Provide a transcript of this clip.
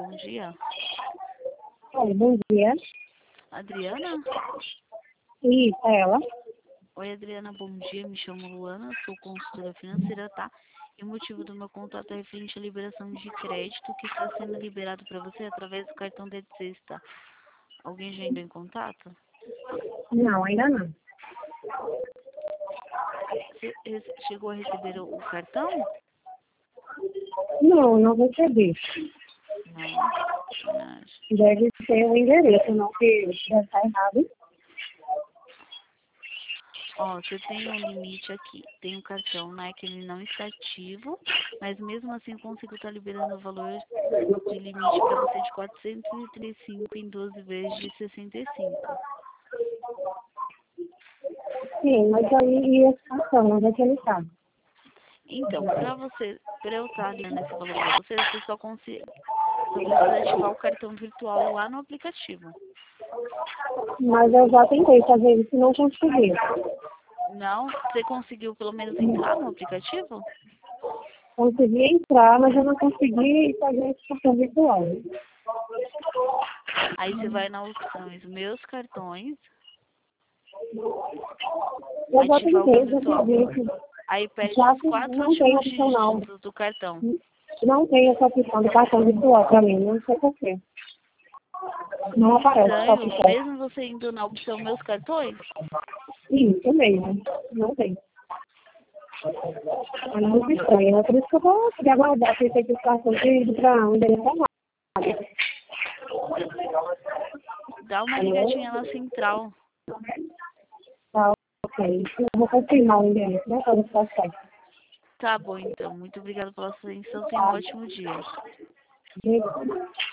bom dia. Oi, bom dia. Adriana? Isso, é ela. Oi, Adriana, bom dia. Me chamo Luana, sou consultora financeira, tá? E o motivo do meu contato é referente à liberação de crédito que está sendo liberado para você através do cartão D6, tá? Alguém já entrou em contato? Não, ainda não. Você chegou a receber o cartão? Não, não recebi. Não. Ah, Deve ser o endereço, não que deve estar errado. Ó, você tem um limite aqui. Tem um cartão, né, que ele não está ativo, mas mesmo assim eu consigo estar liberando o valor de limite para você de 435 em 12 vezes de 65. Sim, mas aí e esse cartão, onde é que ele está? Então, para eu estar liberando esse valor para você, você só precisa ativar o cartão virtual lá no aplicativo. Mas eu já tentei fazer isso e não consegui. Não? Você conseguiu pelo menos entrar no aplicativo? Consegui entrar, mas eu não consegui fazer esse cartão virtual. Aí você vai na opções Meus Cartões, Eu já ativar o tentei, já virtual. fiz isso. Aí pede Já os 4 não tem últimos opção não. dígitos do cartão. Não tem essa opção de cartão virtual para mim, não sei porquê. Não aparece essa Estranho, opção. mesmo você indo na opção Meus Cartões? Isso mesmo, não tem. É muito estranho. É por isso que eu vou querer aguardar a certificação de ir para um endereço errado. Dá uma ligadinha na central. Tá, ok. Eu vou confirmar o endereço, né? Para ver se tá certo. Tá bom, então. Muito obrigada pela sua atenção. Tenha um ótimo dia. Tá.